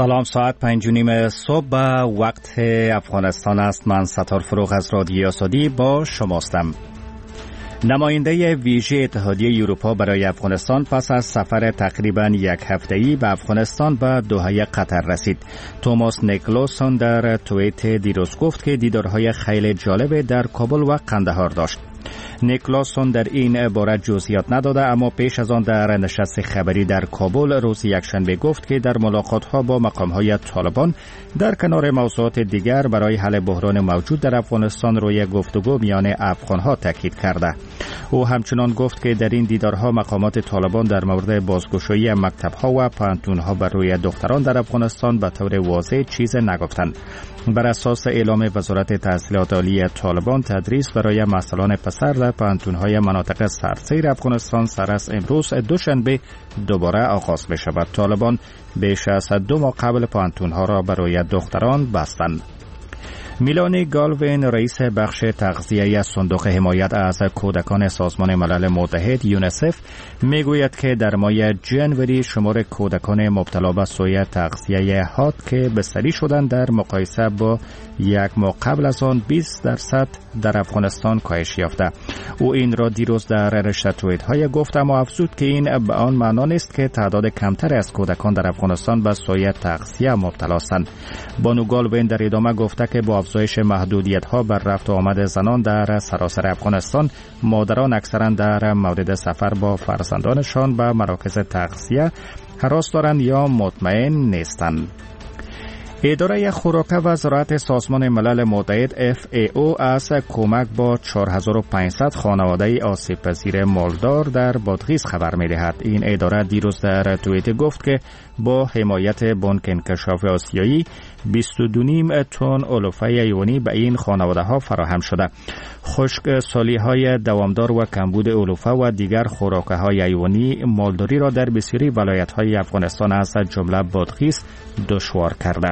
سلام، ساعت 5:30 صبح به وقت افغانستان است. من ستار فروغ از رادیو آزادی با شماستم. نماینده ویژه اتحادیه اروپا برای افغانستان پس از سفر تقریباً یک هفته‌ای به افغانستان به دوحه قطر رسید. توماس نیکلسون در توییت دیروز گفت که دیدارهای خیلی جالب در کابل و قندهار داشت. نیکلسون در این باره جزئیات نداده، اما پیش از آن در نشست خبری در کابل روز یکشنبه گفت که در ملاقات‌ها با مقام‌های طالبان در کنار موضوعات دیگر برای حل بحران موجود در افغانستان روی گفتگو میان افغان‌ها تاکید کرده. او همچنان گفت که در این دیدارها مقامات طالبان در مورد بازگشایی مکتب‌ها و پانتون‌ها بر روی دختران در افغانستان به طور واضح چیز نگفتند. بر اساس اعلام وزارت تحصیلات عالی طالبان، تدریس برای مسئولان پسر در پانتون‌های مناطق سرسیر افغانستان سر از امروز دوشنبه دوباره آغاز می شود. طالبان بیش از 2 ماه قبل پانتون‌ها را برای دختران بستند. میلانی گالوین، رئیس بخش تغذیه صندوق حمایت از کودکان سازمان ملل متحد یونیسف، میگوید که در ماه جنوری شمار کودکان مبتلا به سوء تغذیه حاد که بستری شدند در مقایسه با یک ماه قبل از آن 20% در افغانستان کاهش یافته. او این را دیروز در رشته توییت‌های گفت، اما افزود که این به آن معنا نیست که تعداد کمتر از کودکان در افغانستان به سوء تغذیه مبتلا هستند. بانو گالوین در ادامه گفته که با افزایش محدودیت‌ها بر رفت و آمد زنان در سراسر افغانستان، مادران اکثرا در مورد سفر با فرزندانشان به مراکز تغذیه هراس دارند یا مطمئن نیستند. اداره خوراک وزارت سازمان ملل متحد FAO از کمک با 4500 خانواده آسیب پذیر مالدار در بادغیس خبر می‌دهد. این اداره دیروز در توییت گفت که با حمایت بانک انکشاف آسیایی 22.5 تن علوفه حیوانی به این خانواده ها فراهم شده. خشک سالی‌های دوامدار و کمبود علوفه و دیگر خوراک‌های حیوانی مالداری را در بسیاری ولایت‌های افغانستان از جمله بادغیس دشوار کرده.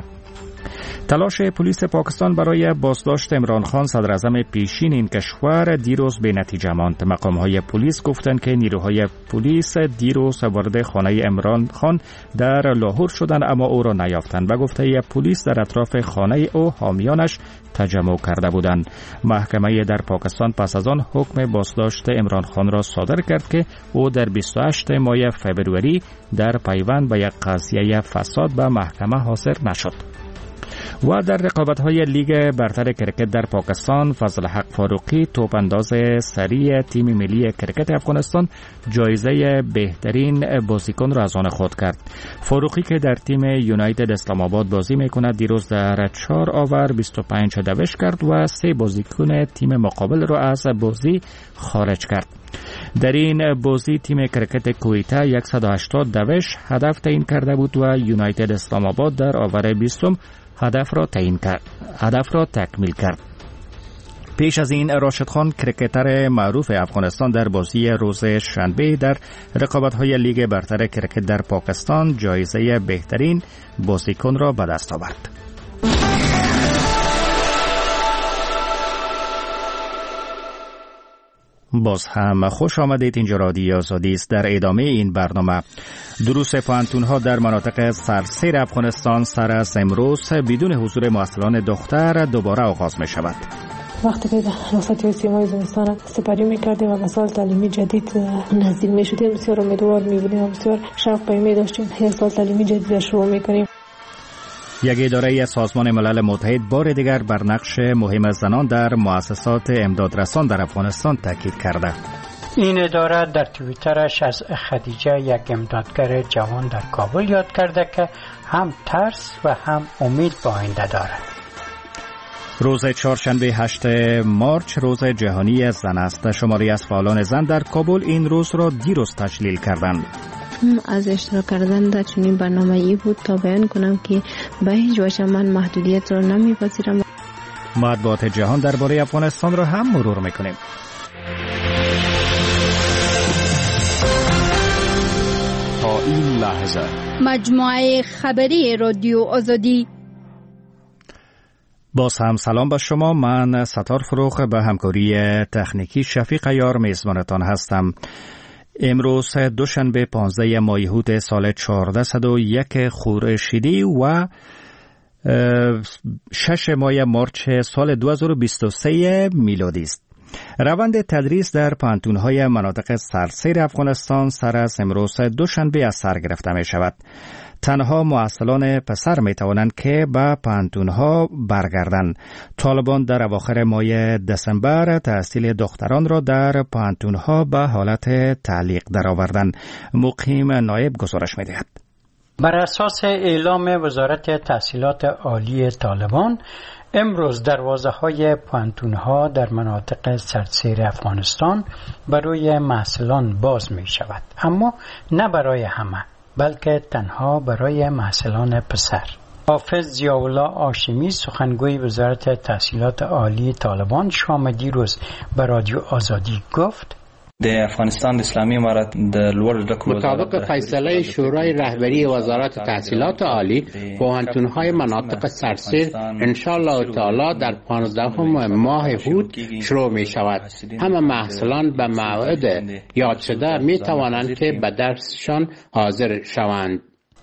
تلاش پلیس پاکستان برای بازداشت عمران خان صدر اعظم پیشین این کشور دیروز به نتیجه ماند. مقام‌های پلیس گفتند که نیروهای پلیس دیروز وارد خانه عمران خان در لاهور شدند، اما او را نیافتند. به گفته پلیس در اطراف خانه او حامیانش تجمع کرده بودند. محکمه در پاکستان پس از آن حکم بازداشت عمران خان را صادر کرد که او در 28 ماه فوریه در پیوند به یک قضیه فساد به محکمه حاضر نشد. و در رقابت‌های لیگ برتر کرکت در پاکستان، فضل حق فاروقی توپانداز سریع تیم ملی کرکت افغانستان جایزه بهترین بازیکن را از آن خود کرد. فاروقی که در تیم یونایتد اسلام آباد بازی می‌کند دیروز در 4 آور 25 دوش کرد و 3 بازیکن تیم مقابل را از بازی خارج کرد. در این بازی تیم کرکت کویته 180 دوش هدف تعیین کرده بود و یونایتد اسلام آباد در آور 20 هدف را تکمیل کرد. پیش از این راشد خان کرکتر معروف افغانستان در بازی روز شنبه در رقابت‌های لیگ برتر کرکت در پاکستان جایزه بهترین بازیکن را به دست آورد. باز هم خوش آمدید. اینجا رادیو آزادی است. در ادامه این برنامه، دروس پانتون‌ها در مناطق سرسیر افغانستان سر از امروز بدون حضور مسئولان دختر دوباره آغاز می شود. وقتی که رخصتی سیمای زمستان سپری می‌کردیم و به سال تعلیمی جدید نزدیک می‌شدیم، بسیار امیدوار می‌بودیم و بسیار شوق پیمی داشتیم یک سال تعلیمی جدید را شروع می‌کنیم. یک اداره سازمان ملل متحد بار دیگر بر نقش مهم زنان در مؤسسات امدادرسان در افغانستان تاکید کرده. این اداره در توییترش از خدیجه، یک امدادگر جوان در کابل، یاد کرده که هم ترس و هم امید به آینده دارد. روز چهارشنبه 8 مارچ روز جهانی زن است. شماری از فعالان زن در کابل این روز را دیروز تجلیل کردند. از اشتراک کردن در چنین برنامه‌ای بود تا بیان کنم که به هیچ وجه من محدودیت را نمی‌پذیرم. مطبوعات جهان درباره افغانستان را هم مرور می‌کنیم. تا این لحظه مجموعه خبری رادیو آزادی. باز هم سلام به شما. من ستار فروغ به همکاری تکنیکی شفیق عیار میزبانتان هستم. امروز دوشنبه 15 مایحود سال 1401 خورشیدی و 6 ماه مارچ سال 2023 میلادی است. روند تدریس در پانتون‌های مناطق سراسر افغانستان سر از امروز دوشنبه از سر گرفته می شود. تنها مؤصلان پسر می توانند که به پانتون‌ها برگردند. طالبان در اواخر ماه دسامبر تحصیل دختران را در پانتون‌ها به حالت تعلیق درآوردند. مقیم نایب گزارش می دهد. بر اساس اعلام وزارت تحصیلات عالی طالبان، امروز دروازه‌های پانتون‌ها در مناطق سراسر افغانستان برای محصلان باز می شود، اما نه برای همه، بلکه تنها برای محصلان پسر. حافظ ضیاءالله هاشمی، سخنگوی وزارت تحصیلات عالی طالبان، شام دیروز به رادیو آزادی گفت: د افغانستان اسلامی امارت د لوړ زده کړو مطابق فیصله شورای رهبری وزارت تحصیلات عالی، پوهنتون‌های مناطق سراسر انشاءالله تعالی در 15 ماه هود شروع می شود. همه محصلان به موعد یاد شده می توانند که به درسشان حاضر شوند.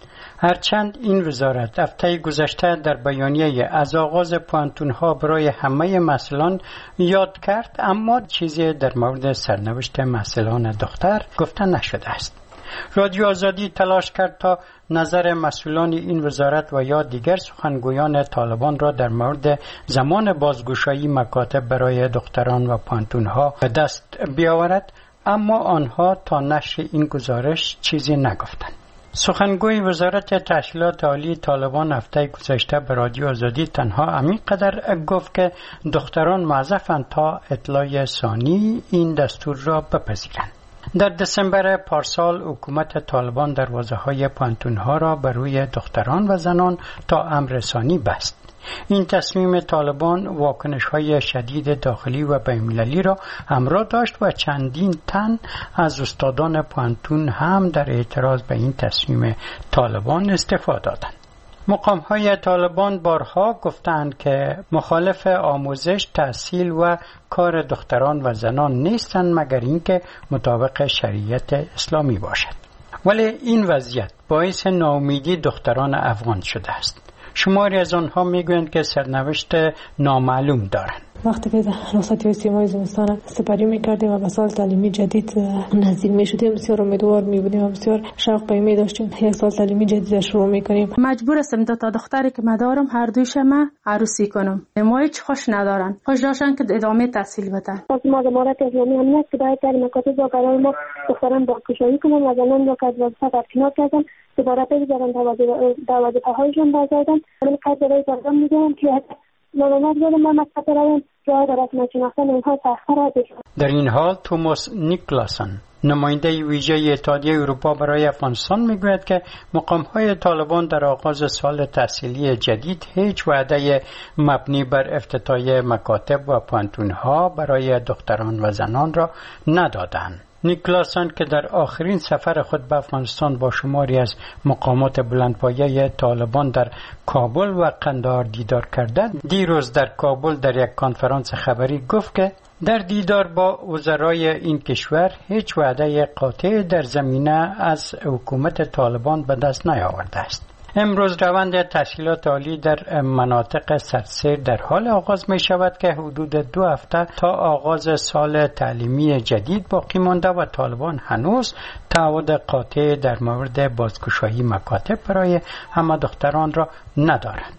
هرچند این وزارت هفته گذشته در بیانیه از آغاز پانتون‌ها برای همه محصلان یاد کرد، اما چیزی در مورد سرنوشت محصلان دختر گفته نشده است. رادیو آزادی تلاش کرد تا نظر مسئولان این وزارت و یا دیگر سخنگویان طالبان را در مورد زمان بازگشایی مکاتب برای دختران و پانتون‌ها به دست بیاورد، اما آنها تا نشر این گزارش چیزی نگفتند. سخنگوی وزارت تحصیلات عالی طالبان هفته گذشته به رادیو آزادی تنها همینقدر گفت که دختران معذفند تا اطلاع ثانی این دستور را بپذیرند. در دسامبر پارسال حکومت طالبان دروازه‌های پانتون‌ها را بر روی دختران و زنان تا امر ثانی بست. این تصمیم طالبان واکنش‌های شدید داخلی و بین‌المللی را همراه داشت و چندین تن از استادان پانتون هم در اعتراض به این تصمیم طالبان استعفا دادند. مقام‌های طالبان بارها گفتند که مخالف آموزش، تحصیل و کار دختران و زنان نیستند مگر اینکه مطابق شریعت اسلامی باشد. ولی این وضعیت باعث ناامیدی دختران افغان شده است. شماری از آنها میگویند که سرنوشت نامعلوم دارند. وقتی که رخصتی 30 ماه زمستان سپری میکردیم و به سال تعلیمی جدید نزدیک میشدیم، بسیار امیدوار میبودیم و بسیار شوق پیمی داشتیم یک سال تعلیمی جدید شروع میکنیم. مجبور هستم دو تا دختری که مدارم هر دویش ما عروسی کنم. ما هیچ خوش ندارن، خوش داشتن که ادامه تحصیل بدن. از ما امارت اسلامی هم نیست که باید در مکاتب با قرار ما دختران بازگشایی کنن و زنان با کار برکنار کردن، دوباره بگذارن دروازه پاهایشون بازدادن. من قدرهای دارم میگم که ناممد یادم من مکتب رویم جای در رسم شناختن اونها تأخیر داشت. در این حال توماس نیکلاسن، نماینده ویژه اتحادیه اروپا برای افغانستان، میگوید که مقام‌های طالبان در آغاز سال تحصیلی جدید هیچ وعده مبنی بر افتتاح مکاتب و پانتون‌ها برای دختران و زنان را ندادند. نیکلاسن که در آخرین سفر خود به افغانستان با شماری از مقامات بلندپایه طالبان در کابل و قندهار دیدار کرده، دیروز در کابل در یک کنفرانس خبری گفت که در دیدار با وزرای این کشور هیچ وعده قاطع در زمینه از حکومت طالبان به دست نیاورده است. امروز روند تحصیلات عالی در مناطق سراسر در حال آغاز می شود که حدود 2 هفته تا آغاز سال تعلیمی جدید باقی مانده و طالبان هنوز تعهد قاطع در مورد بازگشایی مکاتب برای همه دختران را ندارند.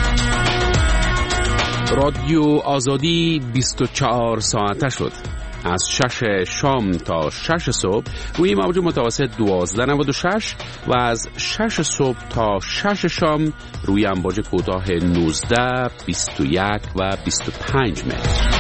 رادیو آزادی 24 ساعته شد. از 6 شام تا 6 صبح روی موج متوسط 1296 و از 6 صبح تا 6 شام روی امواج کوتاه 19، 21 و 25 متر.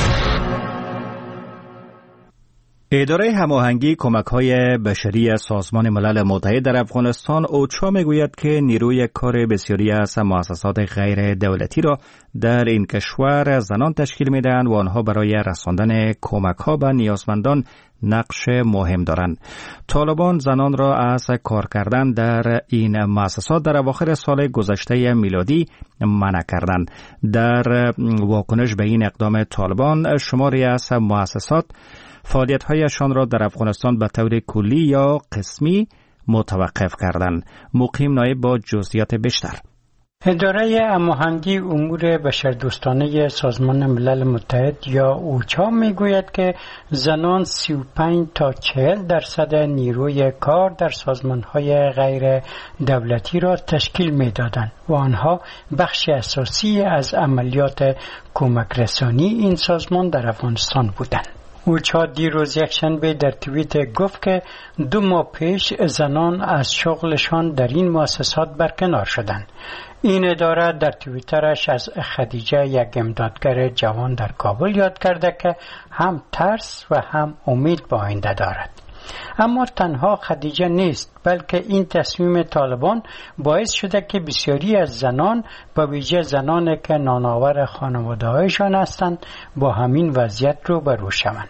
اداره هماهنگی کمک‌های بشری سازمان ملل متحد در افغانستان اوچا میگوید که نیروی کار بسیاری از مؤسسات غیر دولتی را در این کشور زنان تشکیل میدهند و آنها برای رساندن کمک‌ها به نیازمندان نقش مهم دارند. طالبان زنان را از کار کردن در این مؤسسات در اواخر سال گذشته میلادی منع کردند. در واکنش به این اقدام طالبان، شماری از مؤسسات فعالیت‌هایشان را در افغانستان به طور کلی یا قسمی متوقف کردند. مقیم نایب با جزئیات بیشتر. اداره هماهنگی امور بشردوستانه سازمان ملل متحد یا اوچا میگوید که زنان 35 تا 40% نیروی کار در سازمانهای غیر دولتی را تشکیل میدادند و آنها بخش اساسی از عملیات کمک رسانی این سازمان در افغانستان بودند. اوچا دیروز یکشنبه در توییت گفت که 2 ماه پیش زنان از شغلشان در این مؤسسات برکنار شدند. این اداره در توییترش از خدیجه، یک امدادگر جوان در کابل، یاد کرده که هم ترس و هم امید به آینده دارد. اما تنها خدیجه نیست، بلکه این تصمیم طالبان باعث شده که بسیاری از زنان، به ویژه زنانی که نانآور خانواده‌هایشان هستند، با همین وضعیت روبرو شوند.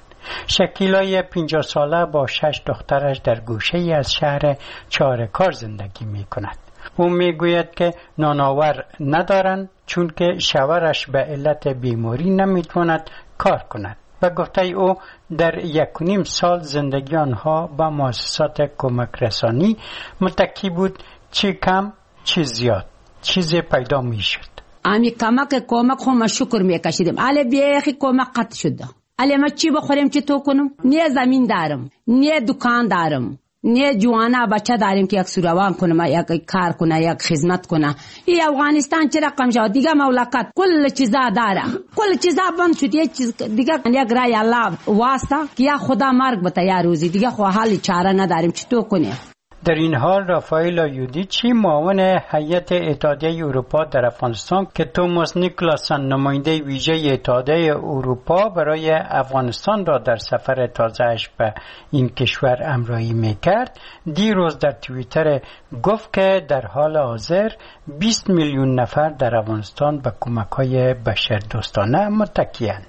شکیلای 50 ساله با 6 دخترش در گوشه‌ای از شهر چاره‌کار زندگی می‌کند. او میگوید که نانآور ندارند چون که شوهرش به علت بیماری نمیتواند کار کند. و گفته او در 1.5 سال زندگی آنها با مؤسسات کمک رسانی متکی بود، چی کم چی زیاد چیزی پیدا میشد. امی کمک خو ما شکر میکشیدیم. علی بیخی کمک قطع شده. علی ما چی بخوریم چی تو کنم؟ نه زمین دارم، نه دکان دارم، نه جوانا بچه داریم که یک سوروان کنه، یک کار کنه، یک خدمت کنه. این افغانستان چه رقم شد دیگه؟ مملکت کل چیزا داره، کل چیزا بند شد. یک چیز دیگه یک رای الله واسطه که یا خدا مرگ بتا یا روزی دیگه خو حال چاره نداریم چی تو کنه. در این حال رافائل یودیچی، معاون هیئت اتحادیه اروپا در افغانستان که توماس نیکلاسن نماینده ویژه اتحادیه اروپا برای افغانستان را در سفر تازه‌اش به این کشور همراهی میکرد، دیروز در توییتر گفت که در حال حاضر 20 میلیون نفر در افغانستان به کمک‌های بشردوستانه متکی‌اند.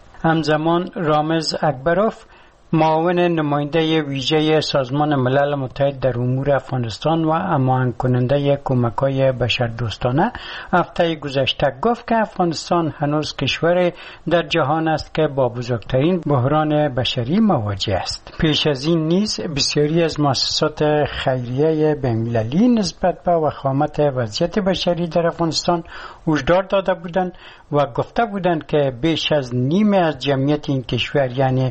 همزمان رامز اکبروف، معاون نماینده ویژه سازمان ملل متحد در امور افغانستان و هماهنگ کننده کمک‌های بشردوستانه، هفته گذشته گفت که افغانستان هنوز کشور در جهان است که با بزرگترین بحران بشری مواجه است. پیش از این نیز بسیاری از مؤسسات خیریه بین‌المللی نسبت به وخامت وضعیت بشری در افغانستان هشدار داده بودند و گفته بودند که بیش از نیمه از جمعیت این کشور یعنی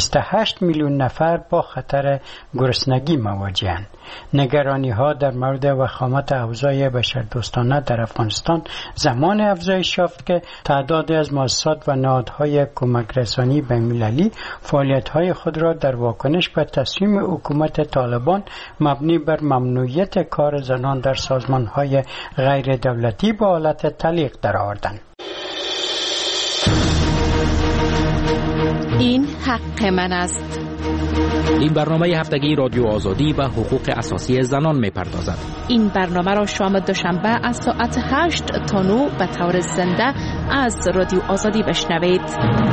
28 میلیون نفر با خطر گرسنگی مواجه‌اند. نگرانی‌ها در مورد وخامت اوضاع بشردوستانه در افغانستان زمان افزایش یافت که تعدادی از مؤسسات و نهادهای کمک رسانی بین‌المللی فعالیت‌های خود را در واکنش به تصمیم حکومت طالبان مبنی بر ممنوعیت کار زنان در سازمان‌های غیر دولتی به حالت تعلیق درآوردند. این حق من است. این برنامه هفتگی رادیو آزادی و حقوق اساسی زنان می‌پردازد. این برنامه را شام دوشنبه از ساعت 8 تا 9 به طور زنده از رادیو آزادی بشنوید.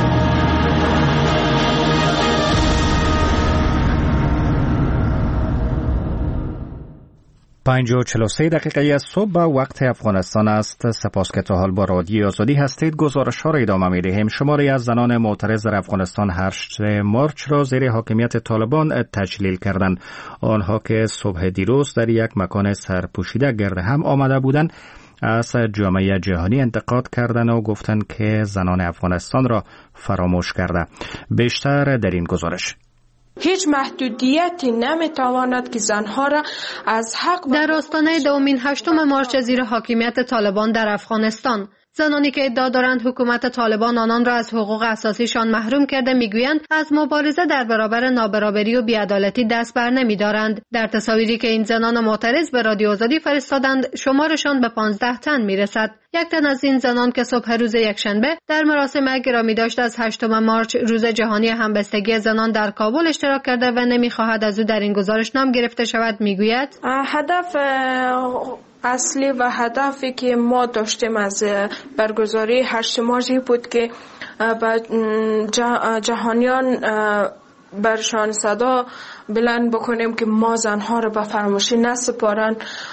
5:43 دقیقه از صبح وقت افغانستان است. سپاس که تا حال با رادیو آزادی هستید. گزارش ها را ادامه می‌دهیم. شماری از زنان معترض در افغانستان 8 مارچ را زیر حاکمیت طالبان تجلیل کردند. آنها که صبح دیروز در یک مکان سرپوشیده گرد هم آمده بودند، از جامعه جهانی انتقاد کردند و گفتند که زنان افغانستان را فراموش کرده. بیشتر در این گزارش. هیچ محدودیتی نمیتواند که زنها را از حق در آستانه 8 مارچ زیر حاکمیت طالبان در افغانستان، زنانی که ادعا دارند حکومت طالبان آنان را از حقوق اساسیشان محروم کرده میگویند از مبارزه در برابر نابرابری و بی‌عدالتی دست بر نمی‌دارند. در تصاویری که این زنان معترض به رادیو آزادی فرستادند، شمارشان به 15 تن میرسد. یک تن از این زنان که صبح روز یکشنبه در مراسم گرامی داشت از 8 مارچ روز جهانی همبستگی زنان در کابل اشتراک کرده و نمی‌خواهد از او در این گزارش نام گرفته شود، میگوید هدف اصلی و هدفی که ما داشتیم از برگزاری 8 مارچ بود که جهانیان برشان صدا بلند بکنیم که ما زنها رو به فراموشی نسپارن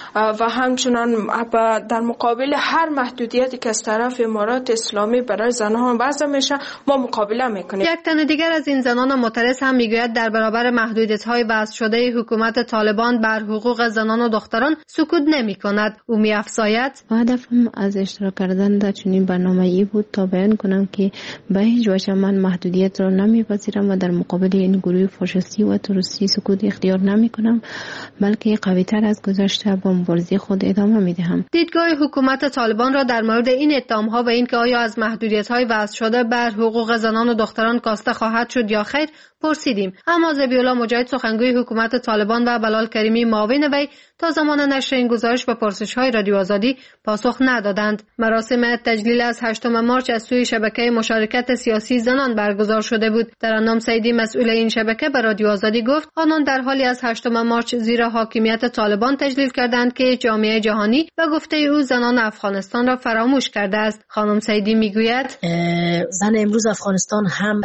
و همچنان در مقابل هر محدودیتی که از طرف امارات اسلامی برای زنها وضع میشه ما مقابله میکنیم. یک تن دیگر از این زنان معترض هم میگوید در برابر محدودیت‌های وضع شده حکومت طالبان بر حقوق زنان و دختران سکوت نمی‌کند. او می‌افزاید هدفم از اشتراک کردن در چنین برنامه‌ای بود تا بیان کنم که به هیچ وجه من محدودیت را نمی‌پذیرم و در مقابل این گروه فاشیستی و تروریستی سکوت اختیار نمی‌کنم، بلکه قوی‌تر از گذشته با مبارزه خود ادامه می‌دهم. دیدگاه حکومت طالبان را در مورد این اتهام‌ها و اینکه آیا از محدودیت‌های وضع شده بر حقوق زنان و دختران کاسته خواهد شد یا خیر پرسیدیم، اما ذبیح‌الله مجاهد سخنگوی حکومت طالبان و بلال کریمی معاون وی تا زمان نشر این گزارش به پرسش‌های رادیو آزادی پاسخ ندادند. مراسم تجلیل از 8 مارچ از سوی شبکه مشارکت سیاسی زنان برگزار شده بود. ترنم سیدی مسئول این شبکه به رادیو آزادی گفت آنان در حالی از 8 مارچ زیر حاکمیت طالبان تجلیل کردند که جامعه جهانی به گفته او زنان افغانستان را فراموش کرده است. خانم سیدی میگوید زن امروز افغانستان هم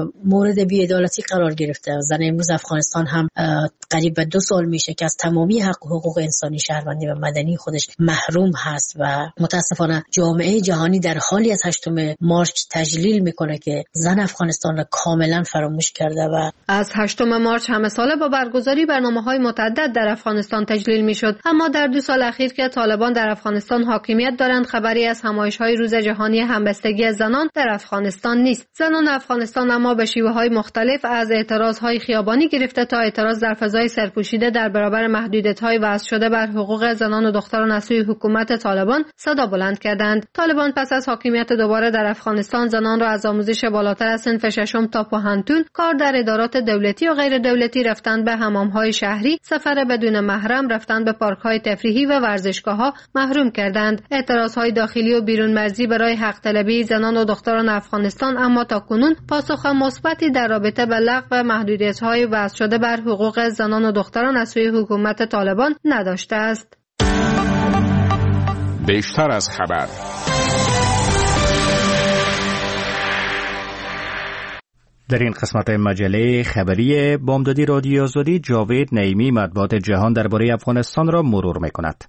مورد بی‌عدالتی قرار گرفته. زن امروز افغانستان هم قریب به 2 سال میشه که از تمامی حقوق انسانی شهروندی و مدنی خودش محروم هست و متاسفانه جامعه جهانی در حالی از 8 مارچ تجلیل میکنه که زن افغانستان را کاملا فراموش کرده. و از 8 مارچ همه ساله با برگزاری برنامه‌های متعدد در افغانستان تجلیل میشد، اما در 2 سال اخیر که طالبان در افغانستان حاکمیت دارند خبری از همایش‌های روز جهانی همبستگی زنان در افغانستان نیست. زنان افغانستان اما به شیوه‌های مختلف از اعتراضهای خیابانی گرفته تا اعتراض در فضای سرپوشیده در برابر محدودیت‌های وضع شده بر حقوق زنان و دختران از سوی حکومت طالبان صدا بلند کردند. طالبان پس از حاکمیت دوباره در افغانستان زنان را از آموزش بالاتر از صنف 6 تا پوهنتون، کار در ادارات دولتی و غیر دولتی، رفتن به حمام‌های شهری، سفر بدون محرم، رفتن به پارک‌های تفریحی و ورزشگاه‌ها محروم کردند. اعتراضهای داخلی و بیرون مرزی برای حق طلبی زنان و دختران افغانستان اما تاکنون پاسخ مثبتی در رابطه با لغو محدودیت‌های وضع شده بر حقوق زنان و دختران از سوی حکومت طالبان نداشته است. بیشتر از خبر. در این قسمت مجله خبری بامدادی رادیو آزادی جاوید نعیمی مطبوعات جهان درباره افغانستان را مرور می‌کند.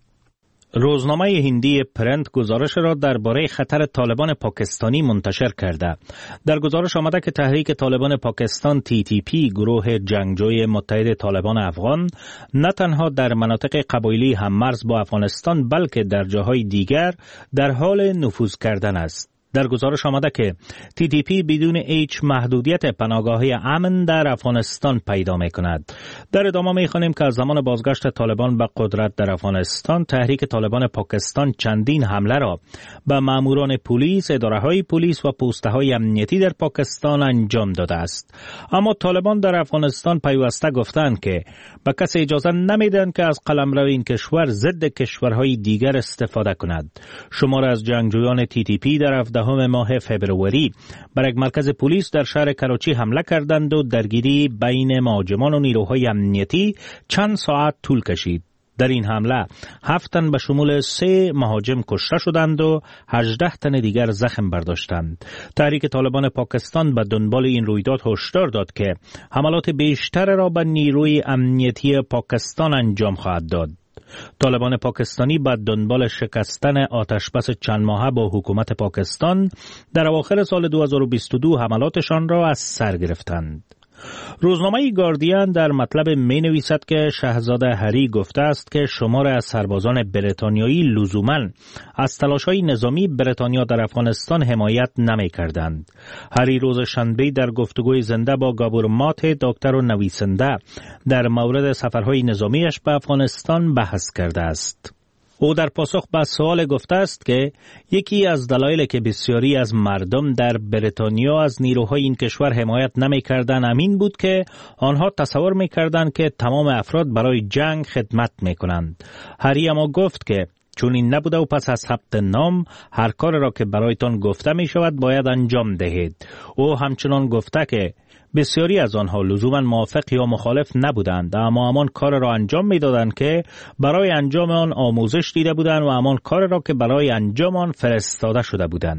روزنامه هندی پرنت گزارش را درباره خطر طالبان پاکستانی منتشر کرده. در گزارش آمده که تحریک طالبان پاکستان TTP، گروه جنگجوی متحد طالبان افغان، نه تنها در مناطق قبایلی هممرز با افغانستان بلکه در جاهای دیگر در حال نفوذ کردن است. در گزارش آمده که TTP بدون هیچ محدودیت پناهگاهی امن در افغانستان پیدا می کند. در ادامه می خوانیم که از زمان بازگشت طالبان به قدرت در افغانستان، تحریک طالبان پاکستان چندین حمله را به ماموران پلیس، اداره‌های پلیس و پست‌های امنیتی در پاکستان انجام داده است. اما طالبان در افغانستان پیوسته گفتند که به کسی اجازه نمیدن که از قلمرو این کشور ضد کشورهای دیگر استفاده کند. شمار از جنگجویان TTP در 17 ماه فبروری بر یک مرکز پلیس در شهر کراچی حمله کردند و درگیری بین مهاجمان و نیروهای امنیتی چند ساعت طول کشید. در این حمله 7 تن به شمول 3 مهاجم کشته شدند و 18 تن دیگر زخم برداشتند. تحریک طالبان پاکستان به دنبال این رویداد هشدار داد که حملات بیشتر را به نیروی امنیتی پاکستان انجام خواهد داد. طالبان پاکستانی بعد دنبال شکستن آتشبس چند ماهه با حکومت پاکستان در اواخر سال 2022 حملاتشان را از سر گرفتند. روزنامه گاردین در مطلب می نویسد که شاهزاده هری گفته است که شمار از سربازان بریتانیایی لزوماً از تلاش‌های نظامی بریتانیا در افغانستان حمایت نمی کردند. هری روز شنبه در گفتگوی زنده با گابور مات، دکتر و نویسنده، در مورد سفرهای نظامیش به افغانستان بحث کرده است. او در پاسخ به سوال گفته است که یکی از دلایلی که بسیاری از مردم در بریتانیا از نیروهای این کشور حمایت نمی‌کردند همین بود که آنها تصور می‌کردند که تمام افراد برای جنگ خدمت می‌کنند. هری اما گفت که چون این نبوده و پس از ثبت نام هر کار را که برایتان گفته می‌شود باید انجام دهید. او همچنان گفته که بسیاری از آنها لزوما موافق یا مخالف نبودند، اما همان کار را انجام می‌دادند که برای انجام آن آموزش دیده بودند و همان کار را که برای انجام آن فرستاده شده بودند.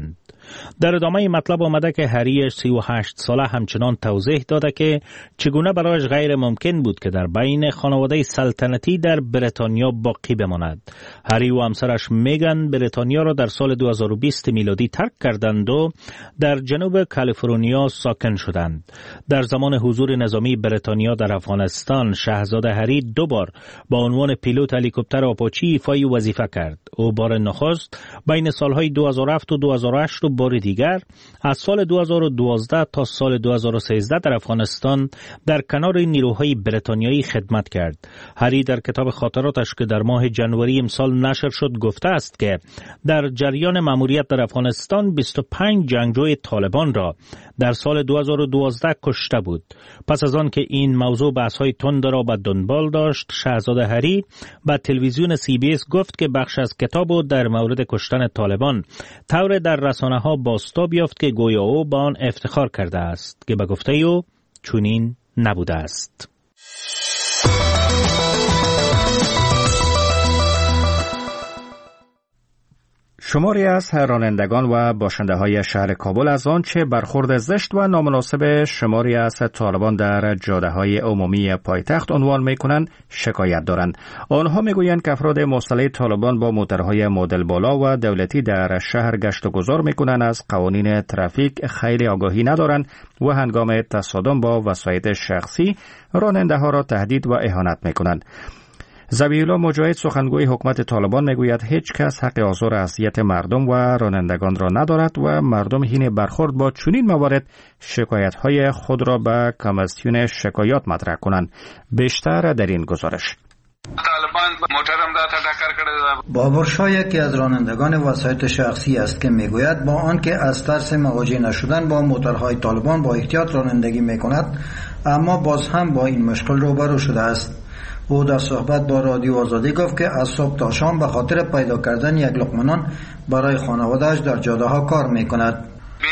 در ادامه مطلب آمده که هری 38 ساله همچنان توضیح داده که چگونه برایش غیر ممکن بود که در بین خانواده سلطنتی در بریتانیا باقی بماند. هری و همسرش میگن بریتانیا را در سال 2020 میلادی ترک کردند و در جنوب کالیفرنیا ساکن شدند. در زمان حضور نظامی بریتانیا در افغانستان، شاهزاده هری 2 بار با عنوان پیلوت هلیکوپتر آپاچی ایفای وظیفه کرد. او بار نخست بین سالهای 2007 و 2008 و بار دیگر از سال 2012 تا سال 2013 در افغانستان در کنار نیروهای بریتانیایی خدمت کرد. هری در کتاب خاطراتش که در ماه جنوری امسال نشر شد گفته است که در جریان مأموریت در افغانستان 25 جنگجوی طالبان را در سال 2012 کشته بود. پس از آن که این موضوع بحث‌های تند را به دنبال داشت، شاهزاده هری به تلویزیون CBS گفت که بخش از کتاب او در مورد کشتن طالبان طور در رسانه‌ها بازتاب یافت که گویا او با آن افتخار کرده است که به گفته او چنین نبوده است. شماری از رانندگان و باشنده‌های شهر کابل از آنچه برخورد زشت و نامناسب شماری از طالبان در جاده‌های عمومی پایتخت عنوان می‌کنند شکایت دارند. آنها می‌گویند که افراد مسلح طالبان با موتورهای مدل بالا و دولتی در شهر گشت و گذار می‌کنند، از قوانین ترافیک خیلی آگاهی ندارند و هنگام تصادم با وسایط شخصی راننده‌ها را تهدید و اهانت می‌کنند. ذبیح‌الله مجاهد سخنگوی حکومت طالبان میگوید هیچ کس حق آزار اذیت مردم و رانندگان را ندارد و مردم حین برخورد با چنین موارد شکایت‌های خود را به کمیسیون شکایات مطرح کنند. بیشتر در این گزارش. بابرشاه یکی از رانندگان وسایط شخصی است که میگوید با آنکه از ترس مواجه نشدن با موتورهای طالبان با احتیاط رانندگی میکند، اما باز هم با این مشکل روبرو شده است. او در صحبت با رادیو آزادی گفت که از صبح تا شام به خاطر پیدا کردن یک لقمه نان برای خانواده‌اش در جاده ها کار میکند.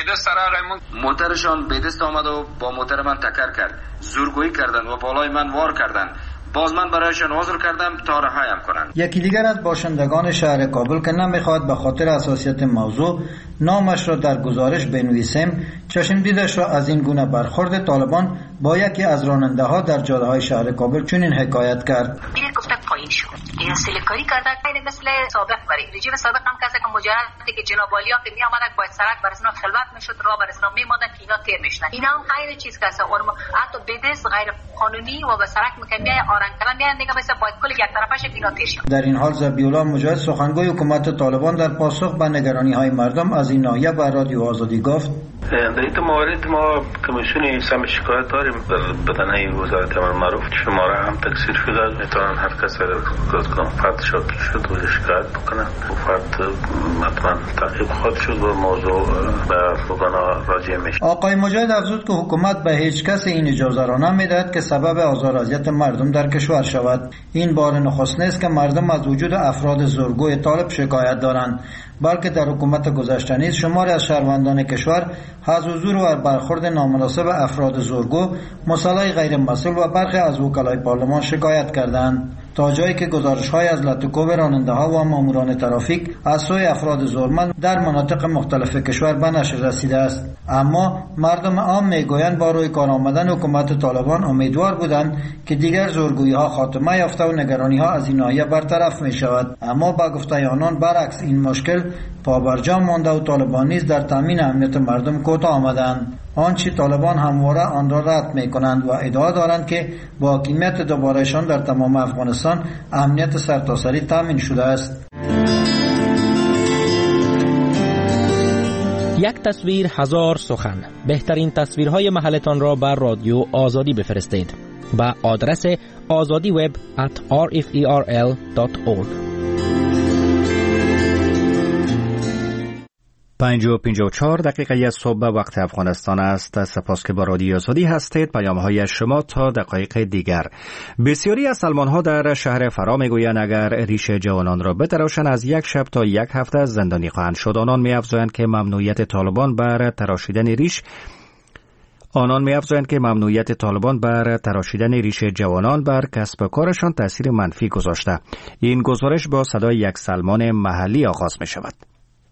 موترشان به دست آمد و با موتر من تکر کرد، زورگویی کردند و بالای من وار کردند. باز من برایشان عذر کردم تا رهایم کنند. یکی دیگر از باشندگان شهر کابل که نمیخواد به خاطر حساسیت موضوع نامش را در گزارش بنویسیم، چشم دیدش را از این گونه برخورد طالبان با یکی از راننده ها در جاده های شهر کابل چنین حکایت کرد. گفته پایین شد. این سلکاری کرده خیلی مثل سابق برای رژیم سابق هم کسی که مجرد که جناب عالی ها که می آمدن باید سرک برسنا خلوت میشد، راه برسنا میموندن که اینا تیر میشدن. اینا هم خیلی چیز کسه اون حتی بدست غیر قانونی و به سرک میکنه آرنگ کردن میان دیگه مثلا باید کل یک طرفش اینا تیر شد. در این حال ذبیح‌الله مجاهد سخنگوی حکومت طالبان در پاسخ به نگرانی های مردم از این ناحیه به رادیو آزادی گفت در این موارد ما کمیسیون سم شکایت داریم در بدنه وزارت امر معروف، شماره هم تکثیر شده، میتونن هر کس که فرد شاکی شد و شکایت بکنن و فرد حتما تعقیب خواهد شد و موضوع به بنا راجع میشه. آقای مجاهد افزود که حکومت به هیچ کس این اجازه را نمیدهد که سبب آزار و اذیت مردم در کشور شود. این بار نخست نیست که مردم از وجود افراد زورگوی طالب شکایت دارند، بلکه در حکومت گذشته نیز شماری از شهروندان کشور از حضور و برخورد نامناسب افراد زورگو، مسئله غیر مسئول و برخی از وکلای پارلمان شکایت کردند، تا جایی که گزارش‌های از لطوکوب راننده‌ها و ماموران ترافیک از سوی افراد زورمند در مناطق مختلف کشور به نشر رسیده است. اما مردم عام میگویند با روی کار آمدن حکومت طالبان امیدوار بودند که دیگر زورگویی‌ها خاتمه یافته و نگرانی‌ها از این ناحیه برطرف می‌شود. اما با گفته آنان برعکس این مشکل پابرجا مانده و طالبان نیز در تامین امنیت مردم کوتاه آمدند. آنچه طالبان همواره آن را رد می‌کنند و ادعا دارند که با حاکمیت دوبارهشان در تمام افغانستان امنیت سرتاسری تامین شده است. یک تصویر هزار سخن. بهترین تصویرهای محلتان را بر رادیو آزادی بفرستید با آدرس azadiweb@rferl.org. 5:54 دقیقه صبح وقت افغانستان است. سپاس که با رادیو آزادی هستید. پیام‌های شما تا دقایق دیگر. بسیاری از سلمان‌ها در شهر فرا میگویند اگر ریش جوانان را بتراشند از یک شب تا یک هفته زندانی خواهند شد. آنان می‌افزایند که ممنوعیت طالبان بر تراشیدن ریش جوانان بر کسب و کارشان تأثیر منفی گذاشته. این گزارش با صدای یک سلمان محلی آغاز می شود.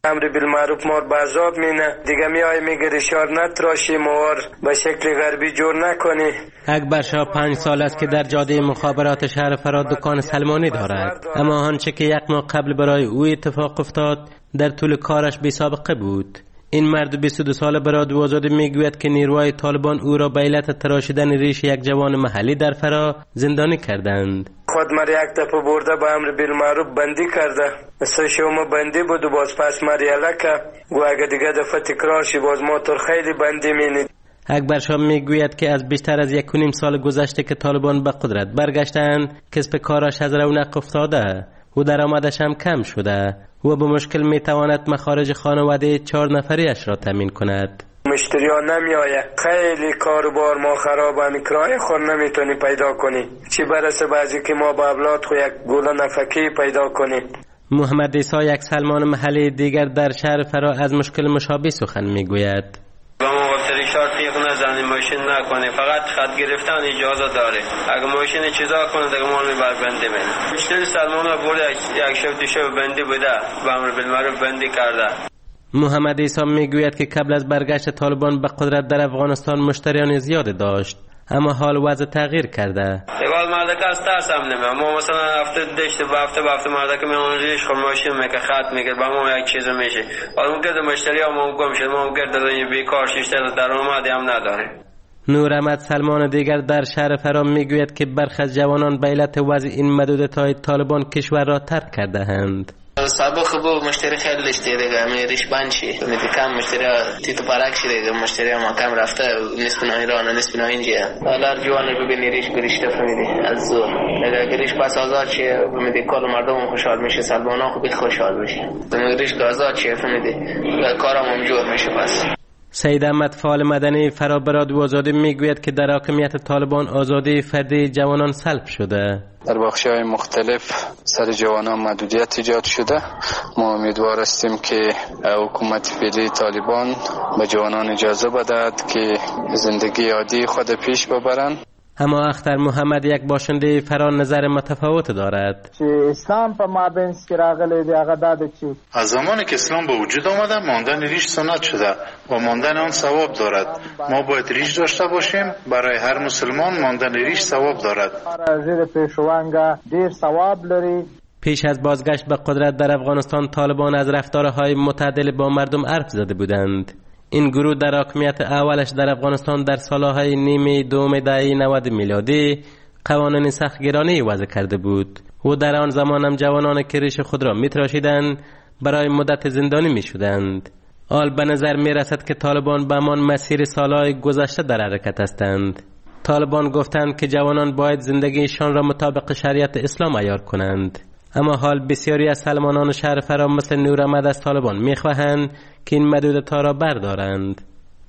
امر بالمعروف مار به عذاب مینه. دیگه میای میگه ریشار نتراشی موار به شکل غربی جور نکنی. اکبر شاه 5 سال است که در جاده مخابرات شهر فرا دکان سلمانی دارد، اما آنچه که 1 ماه قبل برای او اتفاق افتاد در طول کارش بی سابقه بود. این مرد 22 ساله به رادیو آزادی میگوید که نیروهای طالبان او را به علت تراشیدن ریش یک جوان محلی در فرا زندانی کردند. خود مر یک دفعه برده به امر بالمعروف بندی کرده. مثل شما بندی بود و باز پس مریاله که و اگه دیگه دفعه تکرار شی باز ما تر خیلی بندی مینید. اکبر شاه میگوید که از بیشتر از 1.5 سال گذشته که طالبان به قدرت برگشتند کسب کارش از رونق افتاده و درآمدش هم کم شده و به مشکل میتواند مخارج خانواده 4 نفریش را تامین کند. مشتری ها نمی آیه، خیلی کاروبار ما خرابه، کرایه خود نمیتونی پیدا کنی، چی برسه بعضی که ما با اولاد خو یک گوله نفکی پیدا کنی. محمد عیسی یک سلمان محلی دیگر در شهر فرا از مشکل مشابه سخن میگوید. با ما وقت ریشار تیغ نزنی، ماشین نکنی، فقط خط گرفتن اجازه داره. اگه ماشین چیزا کنه دیگه ما میبر بندی مینه. بیشتر سلمان ها بوده یک شب 2 شب بندی بوده، با امر بالمعروف بندی کرده. محمد عیسی میگوید که قبل از برگشت طالبان به قدرت در افغانستان مشتریان زیاد داشت، اما حال وضع تغییر کرده. دیوال مردک از ترس هم نمیم. ما مثلا هفته دشت به هفته مردک میمون ریش خود ماشین میکه خط میکه با ما یک چیز میشه. حالا ممکنه مشتری ها ما گم شد، ما ممکنه دادن بیکار شیشتر درآمدی هم نداره. نور احمد سلمان دیگر در شهر فرا میگوید که برخی از جوانان به علت وضع این محدودیت‌های طالبان کشور را ترک کرده اند. سابق بود مشتری خیلی داشتی دیگه، ریش بند شی میدی کم مشتری تیتو پارک شی دیگه، مشتری ما کم رفته، نصف نه ایران نصف نه اینجا. حالا جوان ببینی ریش گریشته فهمیدی از زور دیگه، ریش پس آزاد شی فهمیدی کل مردم خوشحال میشه، سلمانا خوب خوشحال میشه. ریش آزاد شی فهمیدی کارم هم جور میشه. پس سید احمد فعال مدنی فرا به رادیو آزادی میگوید که در حاکمیت طالبان آزادی فردی جوانان سلب شده. در بخش‌های مختلف سر جوانان محدودیت ایجاد شده. ما امیدوار هستیم که حکومت فعلی طالبان به جوانان اجازه بدهد که زندگی عادی خود پیش ببرند. اما اختر محمد یک باشنده فرا نظر متفاوت دارد. اسلام په مابین کې راغلی دی، هغه دا ده چې از زمانی که اسلام به وجود آمده ماندن ریش سنت شده و ماندن آن ثواب دارد. ما باید ریش داشته باشیم. برای هر مسلمان ماندن ریش ثواب دارد. زیر پیشوانگا ډیر ثواب لري. پیش از بازگشت به قدرت در افغانستان طالبان از رفتارهای متعادل با مردم حرف زده بودند. این گروه در حاکمیت اولش در افغانستان در سالهای نیمه دوم دهه 90 میلادی قوانین سختگیرانه وضع کرده بود و در آن زمان هم جوانان که ریش خود را میتراشیدند برای مدت زندانی میشدند. حال به نظر میرسد که طالبان به همان مسیر سالهای گذشته در حرکت هستند. طالبان گفتند که جوانان باید زندگیشان را مطابق شریعت اسلام عیار کنند، اما حال بسیاری از سلمانان شهر فرا مثل نور احمد از طالبان میخواهند که این محدودیت‌ها را بردارند.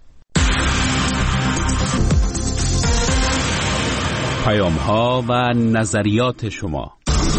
پیام‌ها و نظریات شما.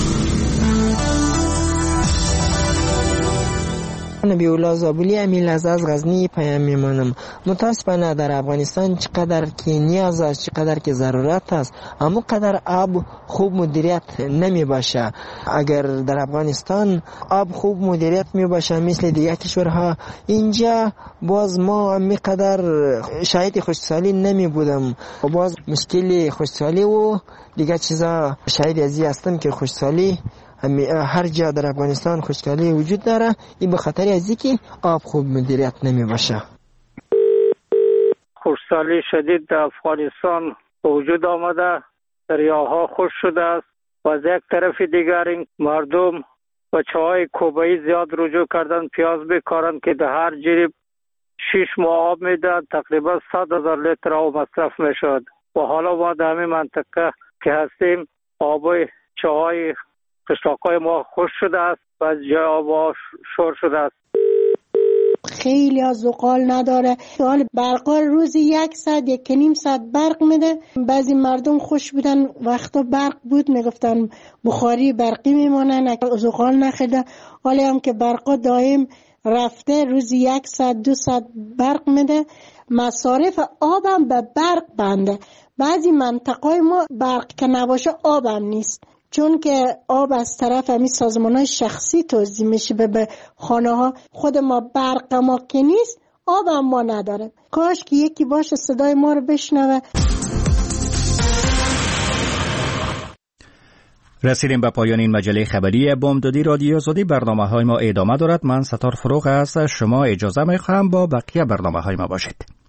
نبی‌الله زابلی امیل از غزنی پیام میمانم. متاسفانه در افغانستان چقدر که نیاز است، چقدر که ضرورت است، اما قدر آب خوب مدیریت نمی باشه. اگر در افغانستان آب خوب مدیریت می باشه مثل دیگه کشورها، اینجا باز ما می قدر شاید خشکسالی نمی بودم و باز مشکل خشکسالی و دیگه چیزا شاید ازی هستم که خشکسالی هر جا در افغانستان خشکسالی وجود داره. این به خاطر از اینکه آب خوب مدیریت نمی باشه. خشکسالی شدید در افغانستان وجود آمده، دریاها خشک شده است و از یک طرف دیگر این مردم و چاهای کوبایی زیاد رجوع کردن پیاز بکارن که در هر جریب 6 ماه آب میدن، تقریبا 100,000 لیتر آب مصرف میشد و حالا ما در همین منطقه که هستیم آبای چاهای قشلاقای ما خوش شده است و از جای آب شور شده است. خیلی از زغال نداره. حال برقا روزی 1 ساعت 1.5 ساعت برق میده. بعضی مردم خوش بودن وقتا برق بود میگفتن بخاری برقی میمونن، زغال نخیده. حالی هم که برقا دائم رفته روزی 1 ساعت 2 ساعت برق میده. مصارف آبم به برق بنده. بعضی منطقه ما برق که نباشه آبم نیست. چون که آب از طرف همین سازمان‌های شخصی توزیع میشه به خانه ها. خود ما برق ما که نیست، آب هم ما نداریم. کاش که یکی باشه صدای ما رو بشنوه. رسیدیم به پایان این مجله خبری بامدادی رادیو آزادی. برنامه‌های ما ادامه دارد. من ستار فروغ از شما اجازه می‌خواهم با بقیه برنامه‌های ما باشید.